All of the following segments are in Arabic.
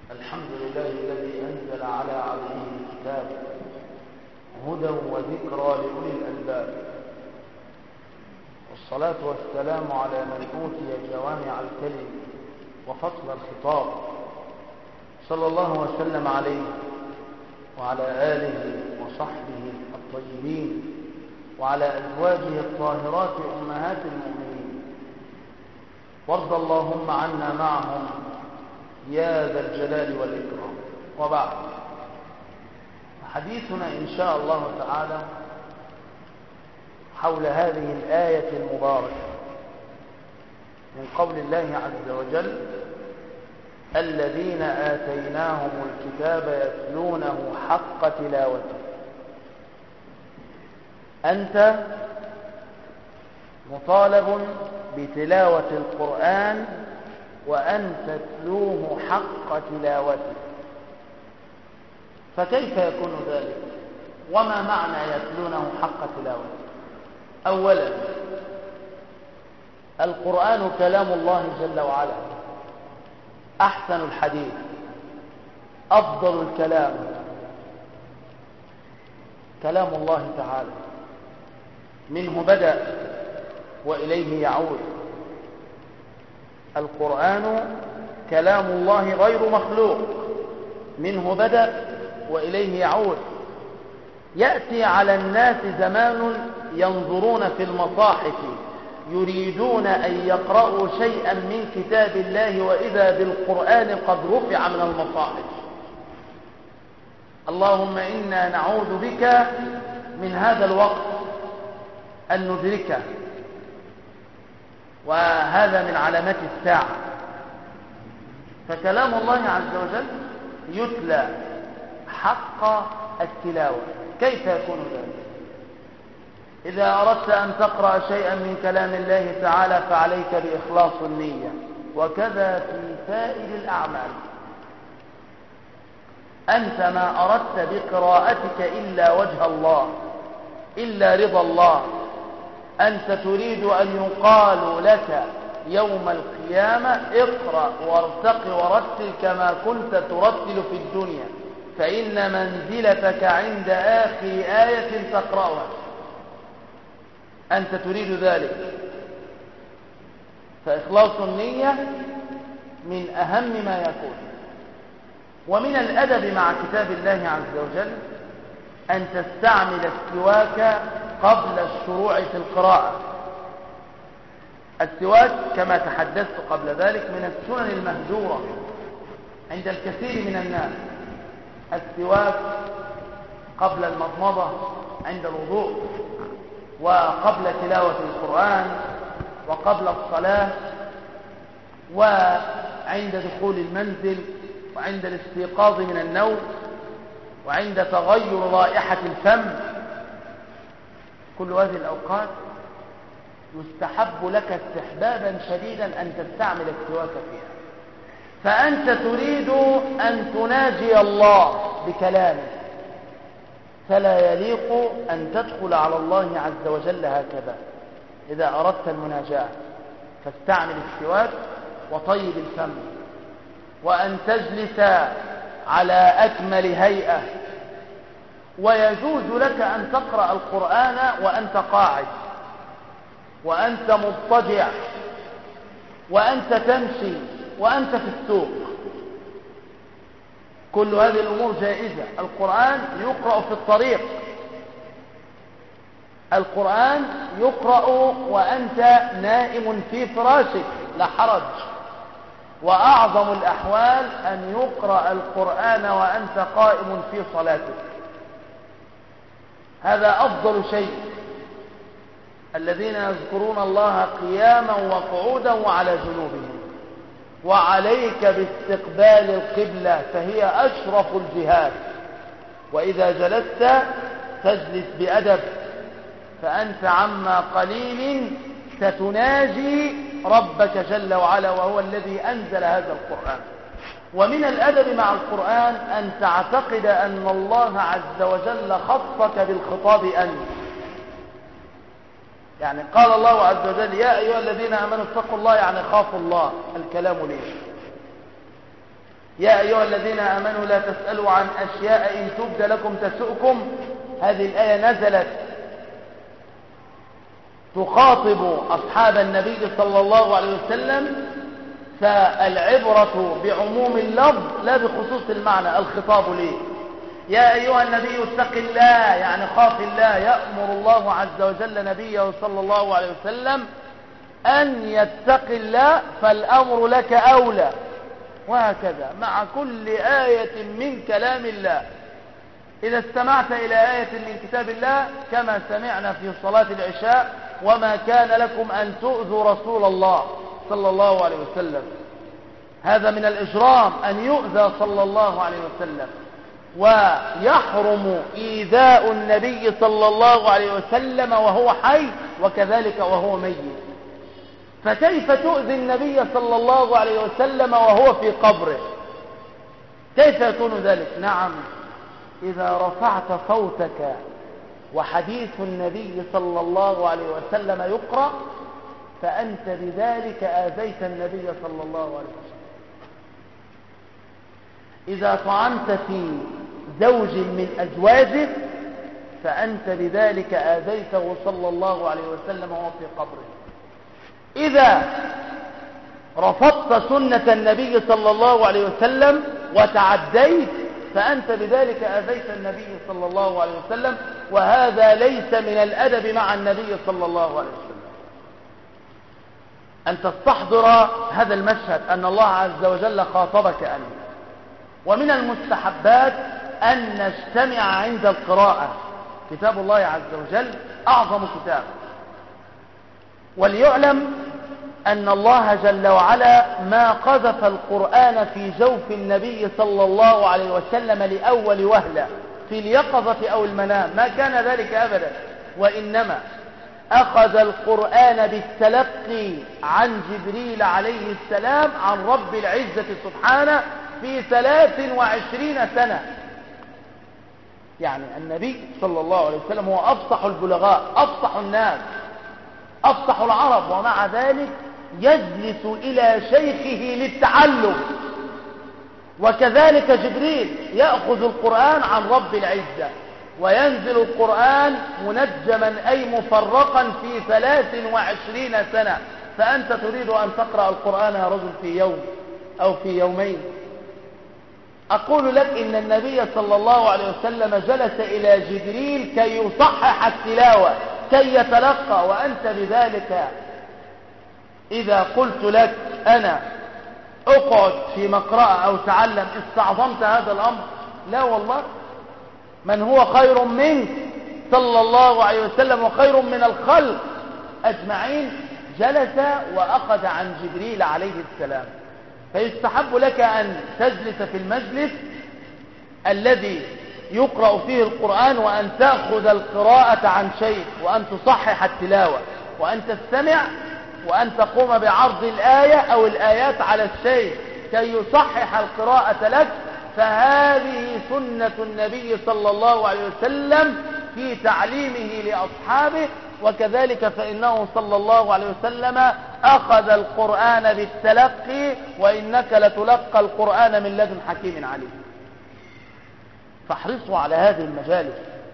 الحمد لله الذي أنزل على عبده الكتاب هدى وذكرى لأولي الألباب، والصلاة والسلام على من أوتي جوامع الكلم وفصل الخطاب، صلى الله وسلم عليه وعلى آله وصحبه الطيبين وعلى أزواجه الطاهرات أمهات المؤمنين، وارض اللهم عنا معهم يا ذا الجلال والإكرام. وبعد، حديثنا إن شاء الله تعالى حول هذه الآية المباركة من قول الله عز وجل: الذين آتيناهم الكتاب يتلونه حق تلاوته. أنت مطالب بتلاوة القرآن وأن تتلوه حق تلاوته، فكيف يكون ذلك؟ وما معنى يتلونه حق تلاوته؟ أولا، القرآن كلام الله جل وعلا، أحسن الحديث، أفضل الكلام، كلام الله تعالى، منه بدأ وإليه يعود. القرآن كلام الله غير مخلوق، منه بدأ وإليه يعود. يأتي على الناس زمان ينظرون في المصاحف يريدون أن يقرأوا شيئا من كتاب الله وإذا بالقرآن قد رفع من المصاحف. اللهم إنا نعوذ بك من هذا الوقت أن ندركه، وهذا من علامات الساعة. فكلام الله عز وجل يتلى حق التلاوة. كيف يكون ذلك؟ إذا أردت أن تقرأ شيئا من كلام الله تعالى فعليك بإخلاص النية، وكذا في سائر الأعمال. أنت ما أردت بقراءتك إلا وجه الله، إلا رضا الله. أنت تريد أن يقال لك يوم القيامة: اقرأ وارتق ورتل كما كنت ترتل في الدنيا، فإن منزلتك عند آخر آية تقرأها. أنت تريد ذلك، فإخلاص النية من أهم ما يكون. ومن الأدب مع كتاب الله عز وجل أن تستعمل السواك قبل الشروع في القراءة. السواك كما تحدثت قبل ذلك من السنن المهجورة عند الكثير من الناس. السواك قبل المضمضة عند الوضوء، وقبل تلاوة القرآن، وقبل الصلاة، وعند دخول المنزل، وعند الاستيقاظ من النوم، وعند تغير رائحة الفم. كل هذه الأوقات يستحب لك استحبابا شديدا أن تستعمل السواك فيها. فأنت تريد أن تناجي الله بكلامه، فلا يليق أن تدخل على الله عز وجل هكذا. إذا أردت المناجاة فاستعمل السواك وطيب الفم، وأن تجلس على أكمل هيئة. ويجوز لك أن تقرأ القرآن وأنت قاعد، وأنت مضطجع، وأنت تمشي، وأنت في السوق. كل هذه الأمور جائزة. القرآن يقرأ في الطريق، القرآن يقرأ وأنت نائم في فراشك، لا حرج. وأعظم الأحوال أن يقرأ القرآن وأنت قائم في صلاتك، هذا أفضل شيء. الذين يذكرون الله قياما وقعودا وعلى جنوبهم. وعليك باستقبال القبلة، فهي أشرف الجهاد. وإذا جلست تجلس بأدب، فأنت عما قليل ستناجي ربك جل وعلا، وهو الذي أنزل هذا القرآن. ومن الأدب مع القرآن أن تعتقد أن الله عز وجل خصك بالخطاب أنت. يعني قال الله عز وجل: يا أيها الذين آمنوا اتقوا الله، يعني خافوا الله. الكلام ليه؟ يا أيها الذين آمنوا لا تسألوا عن أشياء إن تبد لكم تسؤكم. هذه الآية نزلت تخاطب أصحاب النبي صلى الله عليه وسلم، فالعبرة بعموم اللفظ لا بخصوص المعنى. الخطاب ليه؟ يا أيها النبي اتق الله، يعني خاف الله. يأمر الله عز وجل نبيه صلى الله عليه وسلم أن يتق الله، فالأمر لك أولى. وهكذا مع كل آية من كلام الله. إذا استمعت إلى آية من كتاب الله كما سمعنا في صلاة العشاء: وما كان لكم أن تؤذوا رسول الله صلى الله عليه وسلم. هذا من الإجرام أن يؤذى صلى الله عليه وسلم، ويحرم إيذاء النبي صلى الله عليه وسلم وهو حي وكذلك وهو ميت. فكيف تؤذي النبي صلى الله عليه وسلم وهو في قبره؟ كيف يكون ذلك؟ نعم، إذا رفعت صوتك وحديث النبي صلى الله عليه وسلم يقرأ فأنت بذلك آذيت النبي صلى الله عليه وسلم. إذا طعنت في زوج من أزواجه فأنت بذلك آذيته صلى الله عليه وسلم وهو في قبره. إذا رفضت سنة النبي صلى الله عليه وسلم وتعديت فأنت بذلك آذيت النبي صلى الله عليه وسلم، وهذا ليس من الأدب مع النبي صلى الله عليه وسلم. أن تستحضر هذا المشهد أن الله عز وجل خاطبك أنت. ومن المستحبات أن نجتمع عند القراءة. كتاب الله عز وجل أعظم كتاب، وليعلم أن الله جل وعلا ما قذف القرآن في جوف النبي صلى الله عليه وسلم لأول وهلة في اليقظة أو المنام، ما كان ذلك أبدا، وإنما أخذ القرآن بالتلقي عن جبريل عليه السلام عن رب العزة سبحانه في 23 سنة. يعني النبي صلى الله عليه وسلم هو أفصح البلغاء، أفصح الناس، أفصح العرب، ومع ذلك يجلس إلى شيخه للتعلم. وكذلك جبريل يأخذ القرآن عن رب العزة، وينزل القرآن منجما أي مفرقا في 23 سنة. فأنت تريد أن تقرأ القرآن يا رجل في يوم أو في يومين. أقول لك إن النبي صلى الله عليه وسلم جلس إلى جبريل كي يصحح التلاوة، كي يتلقى، وأنت بذلك إذا قلت لك أنا أقعد في مقرأة أو تعلم استعظمت هذا الأمر؟ لا والله. من هو خير منك صلى الله عليه وسلم وخير من الخلق أجمعين جلس وأخذ عن جبريل عليه السلام. فيستحب لك أن تجلس في المجلس الذي يقرأ فيه القرآن وأن تأخذ القراءة عن شيء، وأن تصحح التلاوة، وأن تستمع، وأن تقوم بعرض الآية أو الآيات على الشيء كي يصحح القراءة لك. فهذه سنة النبي صلى الله عليه وسلم في تعليمه لأصحابه. وكذلك فإنه صلى الله عليه وسلم أخذ القرآن بالتلقي، وإنك لتلقى القرآن من لدن حكيم عليم. فاحرصوا على هذه المجالس،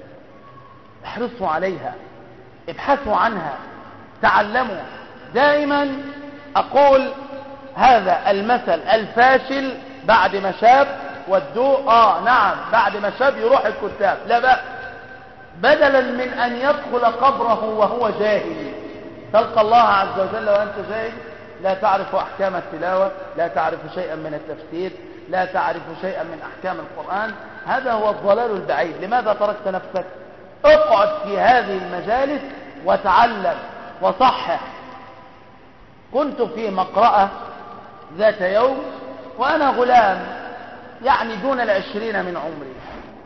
احرصوا عليها، ابحثوا عنها، تعلموا. دائما أقول هذا المثل: الفاشل بعد ما شاب والدوء نعم بعد ما شاب يروح الكتاب. لا بقى، بدلا من أن يدخل قبره وهو جاهل، تلقى الله عز وجل وأنت جاهل، لا تعرف أحكام التلاوة، لا تعرف شيئا من التفسير، لا تعرف شيئا من أحكام القرآن. هذا هو الضلال البعيد. لماذا تركت نفسك؟ اقعد في هذه المجالس وتعلم وصحح. كنت في مقرأة ذات يوم وأنا غلام، يعني دون 20 من عمري.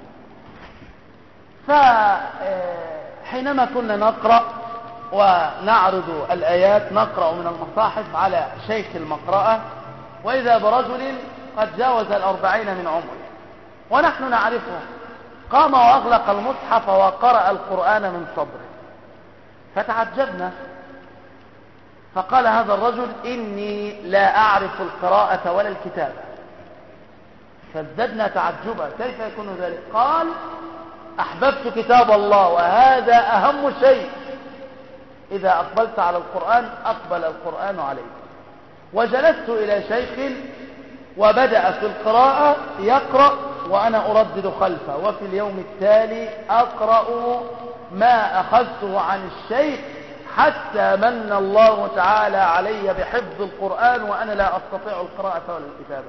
فحينما كنا نقرأ ونعرض الآيات، نقرأ من المصاحف على شيخ المقرأة، وإذا برجل قد جاوز 40 من عمره ونحن نعرفه، قام وأغلق المصحف وقرأ القرآن من صدره. فتعجبنا، فقال هذا الرجل: إني لا أعرف القراءة ولا الكتابة. فازددنا تعجبا كيف يكون ذلك؟ قال أحببت كتاب الله وهذا أهم شيء، إذا أقبلت على القرآن أقبل القرآن عليك. وجلست إلى شيخ وبدأ في القراءة يقرأ وأنا أردد خلفه، وفي اليوم التالي أقرأ ما أخذته عن الشيخ حتى من الله تعالى علي بحفظ القرآن وأنا لا أستطيع القراءة ولا الكتابة.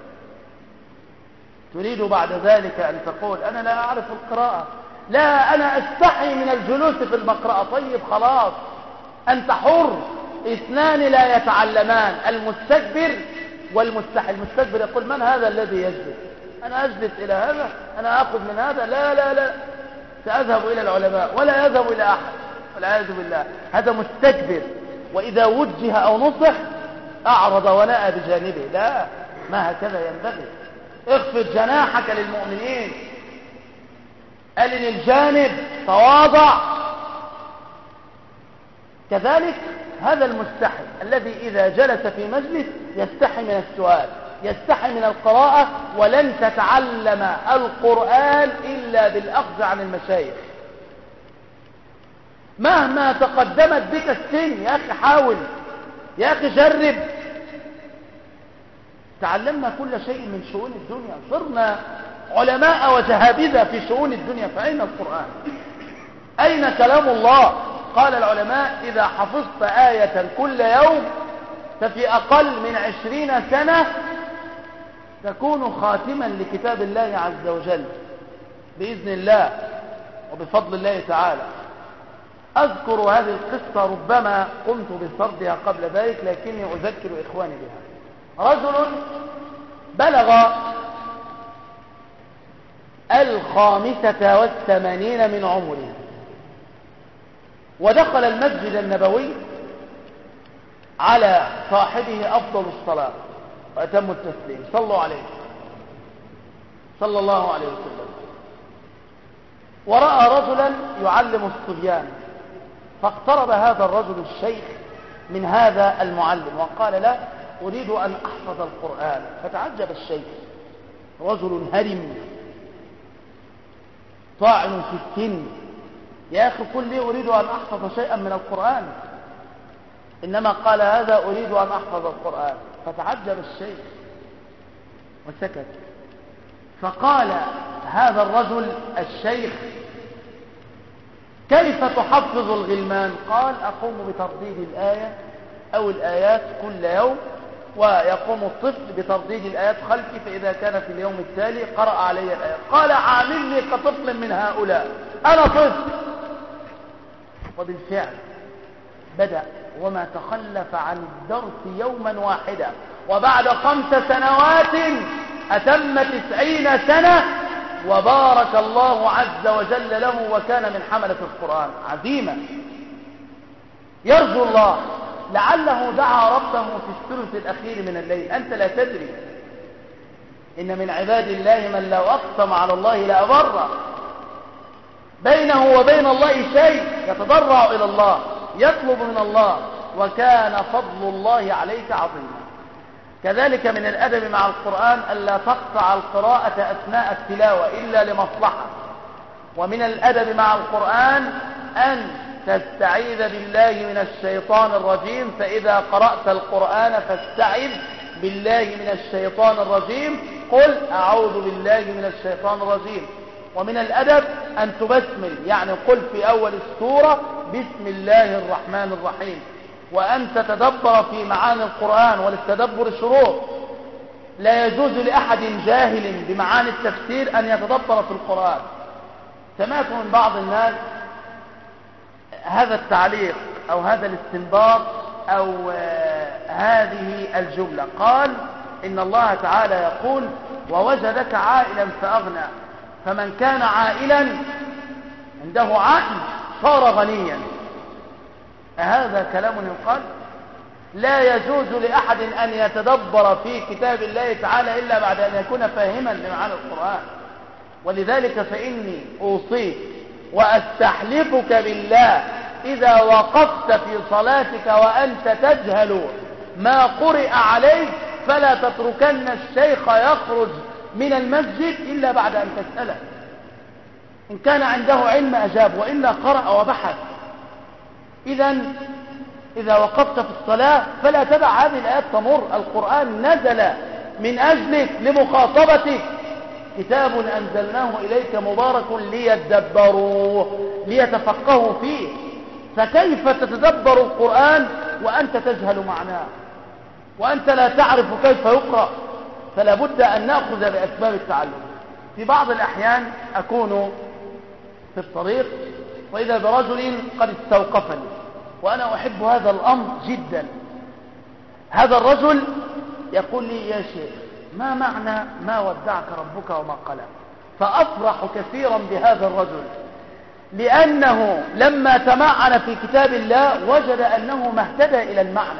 تريد بعد ذلك أن تقول أنا لا أعرف القراءة؟ لا، أنا أستحي من الجلوس في المقرأة. طيب خلاص، أنت حر. اثنان لا يتعلمان، المستكبر والمستحي. المستكبر يقول من هذا الذي يجلس؟ أنا أجلس إلى هذا؟ أنا أخذ من هذا؟ لا لا لا، سأذهب إلى العلماء ولا يذهب إلى أحد، والعياذ بالله. هذا مستكبر، وإذا وجه أو نصح أعرض ونأى بجانبه. لا، ما هكذا ينبغي. اخفض جناحك للمؤمنين، ألن الجانب، تواضع. كذلك هذا المستحي الذي إذا جلس في مجلس يستحي من السؤال، يستحي من القراءة، ولن تتعلم القرآن إلا بالأخذ عن المشايخ. مهما تقدمت بك السن يا أخي حاول، يا أخي جرب. تعلمنا كل شيء من شؤون الدنيا، صرنا علماء وجهابذة في شؤون الدنيا، فأين القرآن؟ أين كلام الله؟ قال العلماء إذا حفظت آية كل يوم ففي أقل من 20 سنة تكون خاتما لكتاب الله عز وجل بإذن الله وبفضل الله تعالى. أذكر هذه القصة، ربما قمت بسردها قبل ذلك لكني أذكر إخواني بها. رجل بلغ 85 من عمره ودخل المسجد النبوي على صاحبه أفضل الصلاة وأتم التسليم، صلوا عليه صلى الله عليه وسلم. ورأى رجلا يعلم الصبيان، فاقترب هذا الرجل الشيخ من هذا المعلم وقال له أريد أن أحفظ القرآن. فتعجب الشيخ، رجل هرم طاعن في السن، يا أخي قل لي أريد أن أحفظ شيئا من القرآن، إنما قال هذا أريد أن أحفظ القرآن. فتعجب الشيخ وسكت. فقال هذا الرجل الشيخ كيف تحفظ الغلمان؟ قال أقوم بترديد الآية أو الآيات كل يوم، ويقوم الطفل بترديد الآيات خلفي، فإذا كان في اليوم التالي قرأ علي الآية. قال عاملني كطفل من هؤلاء، أنا طفل. وبالفعل بدأ وما تخلف عن الدرس يوما واحدا، وبعد 5 سنوات أتم 90 سنة، وبارك الله عز وجل له وكان من حملة القرآن عزيمة. يرجو الله، لعله دعا ربه في الثلث الأخير من الليل، أنت لا تدري. إن من عباد الله من لو أقسم على الله لأبره، بينه وبين الله شيء، يتضرع إلى الله، يطلب من الله، وكان فضل الله عليك عظيما. كذلك من الأدب مع القرآن ألا تقطع القراءة أثناء التلاوة إلا لمصلحة. ومن الأدب مع القرآن أن تستعيذ بالله من الشيطان الرجيم، فإذا قرأت القرآن فاستعذ بالله من الشيطان الرجيم، قل أعوذ بالله من الشيطان الرجيم. ومن الأدب أن تبسمل، يعني قل في أول السورة بسم الله الرحمن الرحيم، وأن تتدبر في معاني القرآن، وللتدبر شروط. لا يجوز لأحد جاهل بمعاني التفسير أن يتدبر في القرآن. سمعت من بعض الناس هذا التعليق أو هذا الاستنباط أو هذه الجملة، قال إن الله تعالى يقول ووجدك عائلا فأغنى، فمن كان عائلا عنده عقل صار غنيا. هذا كلام يقال؟ لا يجوز لأحد أن يتدبر في كتاب الله تعالى إلا بعد أن يكون فاهما لمعاني القرآن. ولذلك فإني أوصيك وأستحلفك بالله إذا وقفت في صلاتك وأنت تجهل ما قرئ عليك فلا تتركن الشيخ يخرج من المسجد إلا بعد أن تسأله. إن كان عنده علم أجاب، وإلا قرأ وبحث. إذا وقفت في الصلاة فلا تدع هذه الآيات تمر. القرآن نزل من أجلك لمخاطبتك، كتاب أنزلناه إليك مبارك ليدبروه، ليتفقهوا فيه. فكيف تتدبر القرآن وأنت تجهل معناه، وأنت لا تعرف كيف يقرأ؟ فلا بد أن نأخذ بأسباب التعلم. في بعض الأحيان أكون في الطريق وإذا برجل قد استوقفني، وأنا أحب هذا الأمر جدا. هذا الرجل يقول لي: يا شيخ، ما معنى ما ودعك ربك وما قلى؟ فأفرح كثيرا بهذا الرجل، لأنه لما تمعن في كتاب الله وجد أنه ما اهتدى إلى المعنى.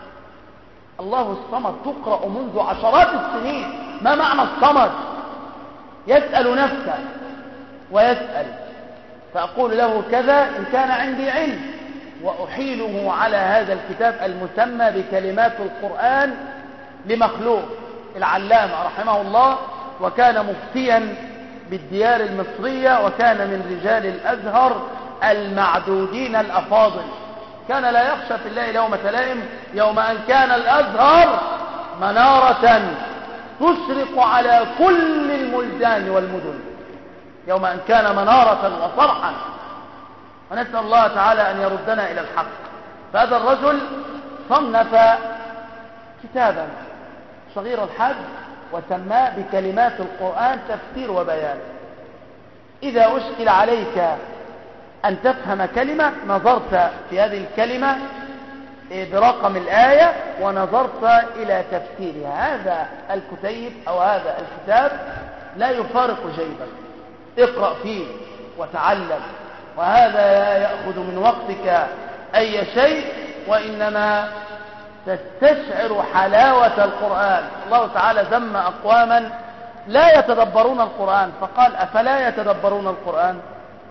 الله الصمد تقرأ منذ عشرات السنين، ما معنى الصمد؟ يسأل نفسه ويسأل، فأقول له كذا إن كان عندي علم، وأحيله على هذا الكتاب المسمى بكلمات القرآن لمخلوق العلامة رحمه الله، وكان مفتيا بالديار المصرية، وكان من رجال الأزهر المعدودين الأفاضل. كان لا يخشى في الله لومة لائم، يوم أن كان الأزهر منارة تشرق على كل الملدان والمدن، يوم أن كان منارة وصرحا. ونسأل الله تعالى أن يردنا إلى الحق. فهذا الرجل صنف كتابا صغير الحجم وسماه بكلمات القرآن تفسير وبيان. إذا أشكل عليك أن تفهم كلمة، نظرت في هذه الكلمة برقم الآية ونظرت إلى تفسيرها. هذا الكتيب أو هذا الكتاب لا يفارق جيبك، اقرأ فيه وتعلم، وهذا لا يأخذ من وقتك أي شيء، وإنما تستشعر حلاوة القرآن. الله تعالى ذم أقواما لا يتدبرون القرآن، فقال: أفلا يتدبرون القرآن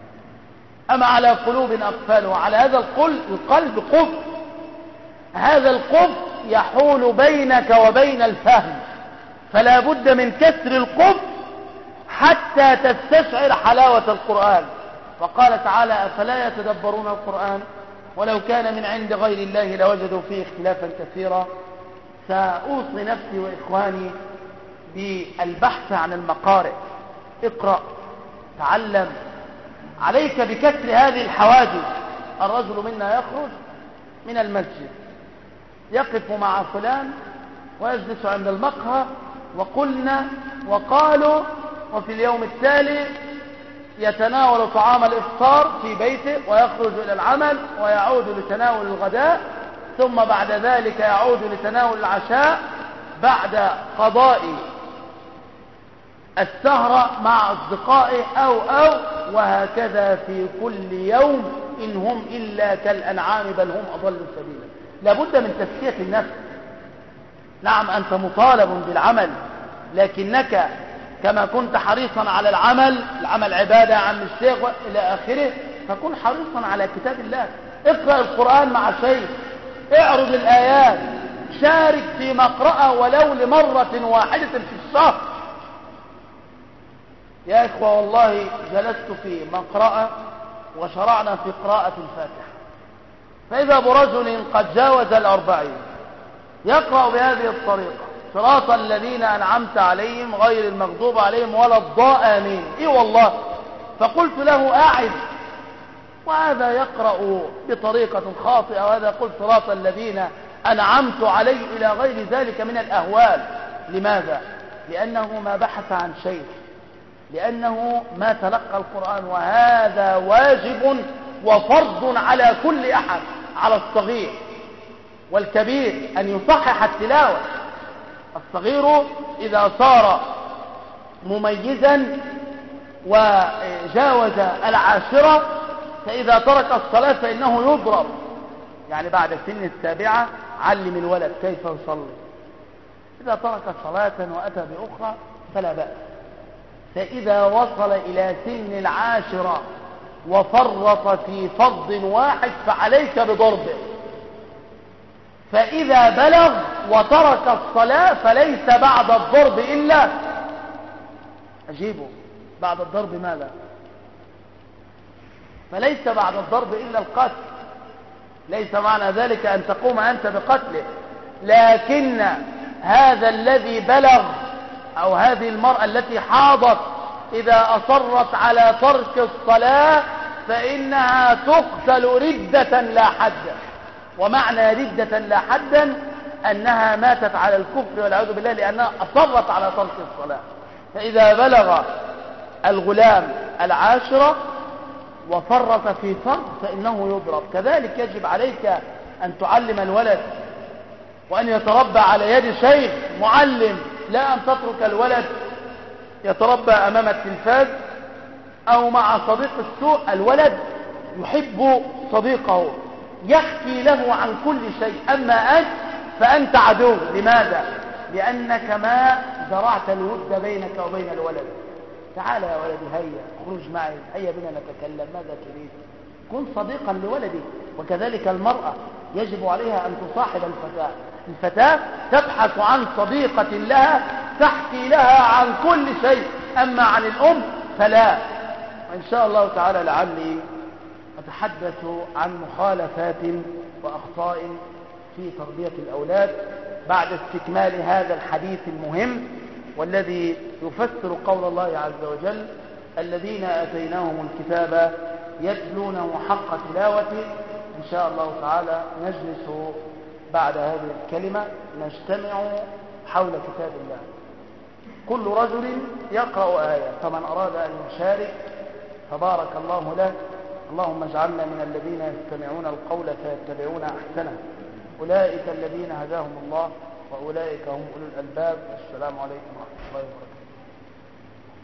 أم على قلوب أقفالها. على هذا القلب قفل، هذا القفل يحول بينك وبين الفهم، فلا بد من كسر القفل حتى تستشعر حلاوة القرآن. وقال تعالى: أفلا يتدبرون القرآن ولو كان من عند غير الله لوجدوا فيه اختلافا كثيرا. سأوصي نفسي وإخواني بالبحث عن المقارئ. اقرأ، تعلم، عليك بكسر هذه الحواجز. الرجل منا يخرج من المسجد يقف مع فلان ويجلس عند المقهى، وقلنا وقالوا، وفي اليوم التالي يتناول طعام الإفطار في بيته ويخرج إلى العمل ويعود لتناول الغداء، ثم بعد ذلك يعود لتناول العشاء بعد قضاء السهرة مع أصدقائه وهكذا في كل يوم، إن هم إلا كالأنعام بل هم أضل سبيلا. لابد من تزكية النفس. نعم، أنت مطالب بالعمل، لكنك كما كنت حريصا على العمل عبادة يا عم الشيخ إلى آخره، فكن حريصا على كتاب الله. اقرأ القرآن مع شيخ، اعرض الآيات، شارك في مقرأة ولو لمرة واحدة في الشهر. يا إخوة، والله جلست في مقرأة وشرعنا في قراءة الفاتحة، فإذا برجل قد جاوز 40 يقرأ بهذه الطريقة: صراط الذين أنعمت عليهم غير المغضوب عليهم ولا الضالين. إيه والله. فقلت له: أعد. وهذا يقرأ بطريقة خاطئة، وهذا يقول صراط الذين أنعمت عليه إلى غير ذلك من الأهوال. لماذا؟ لأنه ما بحث عن شيء، لأنه ما تلقى القرآن. وهذا واجب وفرض على كل أحد، على الصغير والكبير، أن يصحح التلاوة. الصغير إذا صار مميزا وجاوز 10 فإذا ترك الصلاة فإنه يضرب. يعني بعد سن 7 علم الولد كيف يصلي. إذا ترك صلاة وأتى بأخرى فلا بأس. فإذا وصل إلى سن 10 وفرط في فرض واحد فعليك بضربه. فإذا بلغ وترك الصلاة فليس بعد الضرب أجيبه بعد الضرب ماذا؟ فليس بعد الضرب إلا القتل، ليس معنى ذلك أن تقوم أنت بقتله، لكن هذا الذي بلغ أو هذه المرأة التي حاضت إذا أصرت على ترك الصلاة فإنها تقتل ردة لا حدا. ومعنى ردة لا حدا أنها ماتت على الكفر والعياذ بالله لأنها أصرت على ترك الصلاة. فإذا بلغ الغلام العاشرة وفرط في فرض فإنه يضرب. كذلك يجب عليك أن تعلم الولد وأن يتربى على يد شيخ معلم، لا أن تترك الولد يتربى أمام التلفاز أو مع صديق السوء. الولد يحب صديقه، يحكي له عن كل شيء، أما أنت فأنت عدو. لماذا؟ لأنك ما زرعت الود بينك وبين الولد. تعال يا ولدي، هيا خرج معي، هيا بنا نتكلم، ماذا تريد؟ كن صديقا لولدك. وكذلك المرأة يجب عليها أن تصاحب الفتاة. الفتاة تبحث عن صديقة لها تحكي لها عن كل شيء، أما عن الأم فلا. وإن شاء الله تعالى لعلي أتحدث عن مخالفات وأخطاء في تربية الأولاد بعد استكمال هذا الحديث المهم والذي يفسر قول الله عز وجل: الذين آتيناهم الكتاب يتلونه حق تلاوته. إن شاء الله تعالى نجلس بعد هذه الكلمة نجتمع حول كتاب الله، كل رجل يقرأ آية، فمن أراد أن يشارك فبارك الله له. اللهم اجعلنا من الذين يستمعون القول فيتبعون أحسنه، أولئك الذين هداهم الله وأولئك هم أولو الألباب. السلام عليكم ورحمة الله وبركاته.